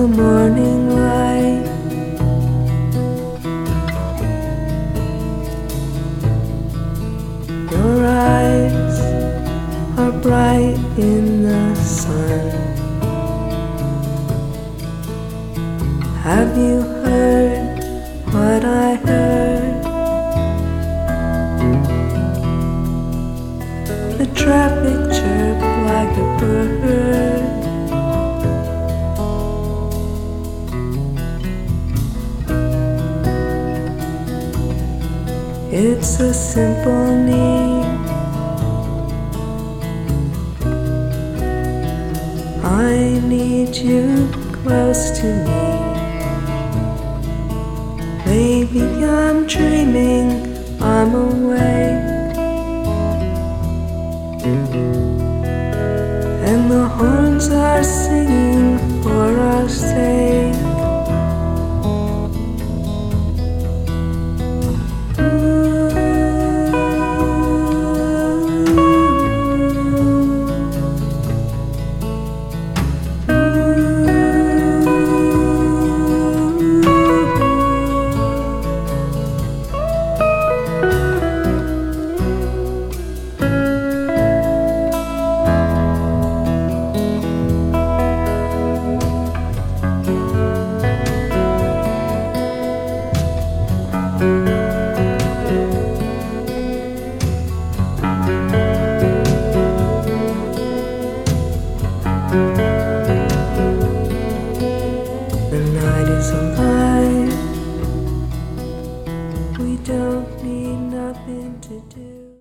the morning light. Your eyes are bright in the sun. Have you heard what I heard? The traffic chirp like a bird. It's a simple need. I need you close to me. Maybe I'm dreaming, I'm awake, and the horns are singing